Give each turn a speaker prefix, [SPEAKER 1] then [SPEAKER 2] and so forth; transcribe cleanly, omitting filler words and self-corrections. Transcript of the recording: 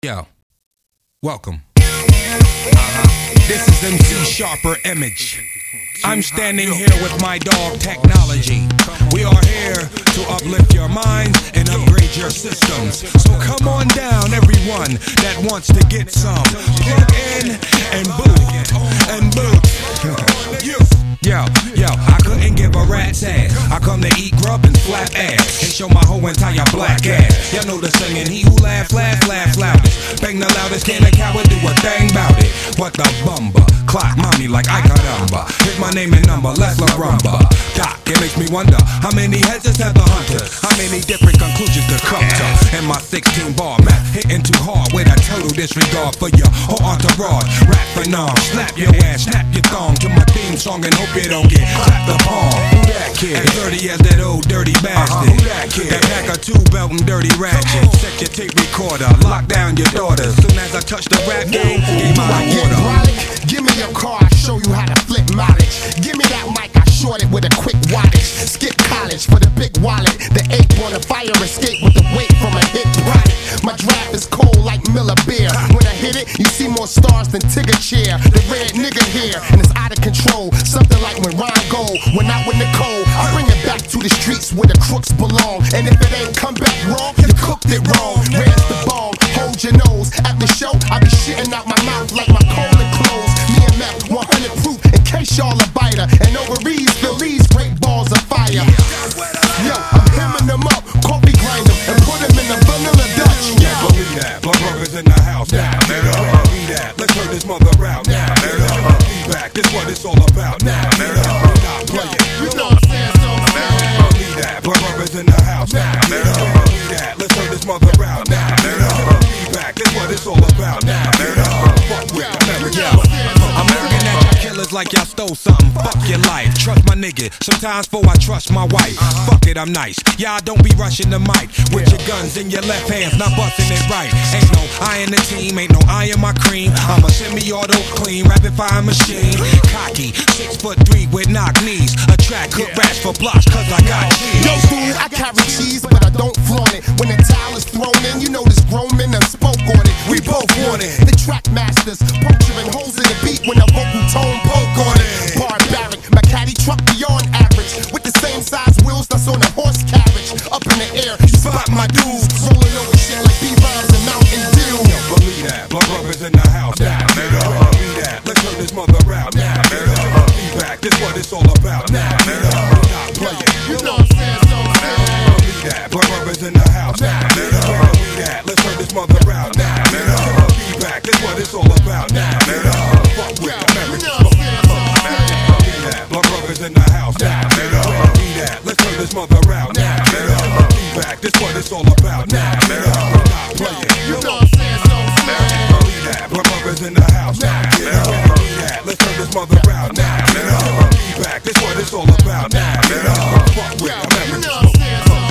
[SPEAKER 1] Yo, welcome. This is MC Sharper Image. I'm standing here with my dog Technology. We are here to uplift your minds and upgrade your systems. So come on down, everyone that wants to get some. Plug in and boot, and boot. Yo, I couldn't give a rat's ass. I come to eat grub and slap ass and show my whole entire black ass. Y'all know the singing, he who laughs loudest. Bang the loudest, can a coward do a thing bout it? What the bumba? Clock mommy like I caramba. Here's my name and number, let's la rumba. Doc, it makes me wonder, how many heads have the hunters? How many different conclusions to come to? And my 16 bar map hitting too hard with a total disregard for your whole entourage. Rap phenom, slap your ass, snap your thong to my theme song and hope you don't get clapped the palm. Who that kid? As dirty as that old dirty bastard. Who that kid? That pack of two belt and dirty ratchet. Set your tape recorder, lock down your daughters. Soon as I touch the rap game, game out of order.
[SPEAKER 2] Give me your car, I show you how to flip mileage. Give me that mic, I short it with a quick wattage. Skip college for the big wallet. The ape on the fire escape with the weight from a hit product. My draft is cold like Miller beer. When I hit it, you see more stars than Tigger chair. The red nigga here, and it's out of control. Something like when Ron Gold went out with Nicole. I bring it back to the streets where the crooks belong. And if it ain't come back wrong, you cooked it wrong. Raise the bomb, hold your nose. At the show, I be shitting out my mouth like my colon closed. Me and Mac 100 proof in case y'all a biter. And ovaries, Phillies, great balls of fire. Yo, I'm hemming them up, coffee grind them, and put them in the vanilla Dutch.
[SPEAKER 1] Yeah, believe that, blood brothers in the house now. Believe that, let's turn this mother out now. Feedback, this what it's all about now. We're not playing,
[SPEAKER 2] You know what I'm saying, so
[SPEAKER 1] believe that, blood brothers in the house now. Believe that, let's turn this mother out now. Feedback, this what it's all about now. Fuck with America. I'm looking at y'all killers like y'all stole something. Fuck your life, trust my nigga. Sometimes before I trust my wife. Fuck it, I'm nice. Y'all don't be rushing the mic with your guns in your left hands, not busting it right. Ain't no I in the team, ain't no I in my cream. I'm a semi-auto clean, rapid fire machine. Cocky, 6'3" with knock knees. Attract hook rats for blocks, cause I got cheese.
[SPEAKER 2] Yo, fool, I carry cheese, but I don't flaunt it. When the towel is thrown in, you know this grown men done spoke on it.
[SPEAKER 1] We both want it.
[SPEAKER 2] The track masters, puncturing holes in the beat when the vocal tone poke on it. Barbaric, my caddy truck beyond average. With the same size wheels that's on a horse carriage. Up in the air, you spot my dudes. Rolling over shit like B-Bombs and Mountain Dew.
[SPEAKER 1] Believe that, blood brothers in the house now. Believe that, let's turn this mother out now. Feedback, this what it's all about now. We're not playing,
[SPEAKER 2] You know what I'm saying, so
[SPEAKER 1] believe that, blood brothers in the house now. Believe that, let's turn this mother out now. Feedback, this what it's all about now. Fuck with America. Believe that, blood brothers in the house now. Believe that, let's turn this mother out now. Feedback, this what it's all about now. We're not playing,
[SPEAKER 2] You know what I'm saying, so
[SPEAKER 1] believe that, blood brothers in the house now. Believe that, let's turn this mother out now. Feedback, this what it's all about now. Fuck with
[SPEAKER 2] You
[SPEAKER 1] America.
[SPEAKER 2] know what I'm saying, so